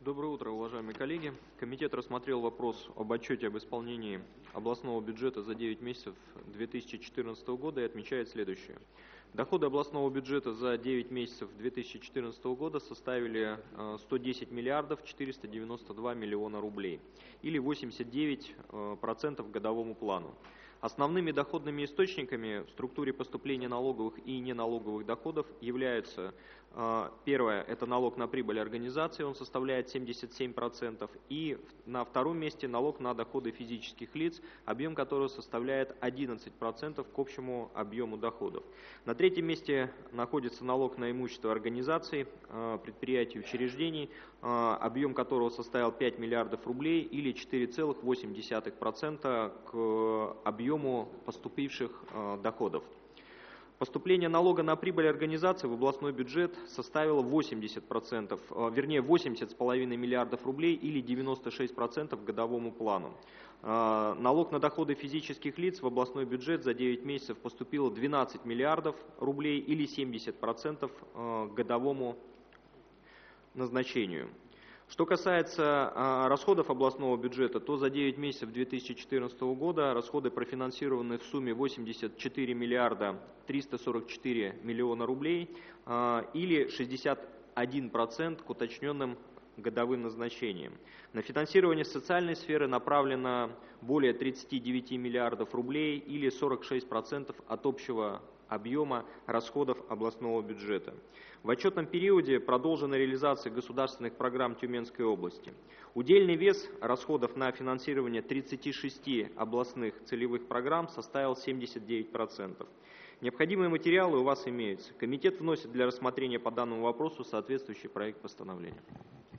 Доброе утро, уважаемые коллеги. Комитет рассмотрел вопрос об отчете об исполнении областного бюджета за 9 месяцев 2014 года и отмечает следующее. Доходы областного бюджета за 9 месяцев 2014 года составили 110 миллиардов 492 миллиона рублей, или 89% к годовому плану. Основными доходными источниками в структуре поступления налоговых и неналоговых доходов являются: первое – это налог на прибыль организации, он составляет 77%, и на втором месте налог на доходы физических лиц, объем которого составляет 11% к общему объему доходов. На третьем месте находится налог на имущество организаций, предприятий и учреждений, объем которого составил 5 миллиардов рублей или 4,8% к объему поступивших доходов. Поступление налога на прибыль организации в областной бюджет составило 80,5 миллиардов рублей или 96% к годовому плану. Налог на доходы физических лиц в областной бюджет за 9 месяцев поступило 12 миллиардов рублей или 70% к годовому назначению. Что касается расходов областного бюджета, то за 9 месяцев 2014 года расходы профинансированы в сумме 84 миллиарда 344 миллиона рублей или 61% к уточненным годовым назначениям. На финансирование социальной сферы направлено более 39 миллиардов рублей или 46% от общего объема расходов областного бюджета. В отчетном периоде продолжена реализация государственных программ Тюменской области. Удельный вес расходов на финансирование 36 областных целевых программ составил 79%. Необходимые материалы у вас имеются. Комитет вносит для рассмотрения по данному вопросу соответствующий проект постановления.